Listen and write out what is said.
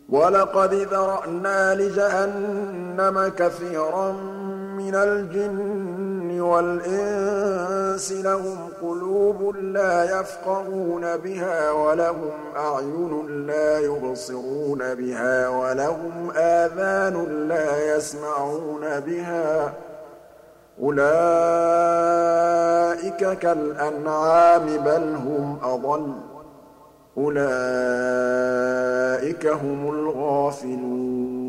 وَلَقَدْ ذَرَأْنَا لِجَهَنَّمَ كَثِيرًا مِّنَ الْجِنِّ وَالْإِنسِ لَهُمْ قُلُوبٌ لَّا يَفْقَهُونَ بِهَا وَلَهُمْ أَعْيُنٌ لَّا يُبْصِرُونَ بِهَا وَلَهُمْ آذَانٌ لَّا يَسْمَعُونَ بِهَا ۚ أُولَٰئِكَ كَالْأَنْعَامِ بَلْ هُمْ أَضَلُّ ۚ أُولَٰئِكَ هُمُ الْغَافِلُونَ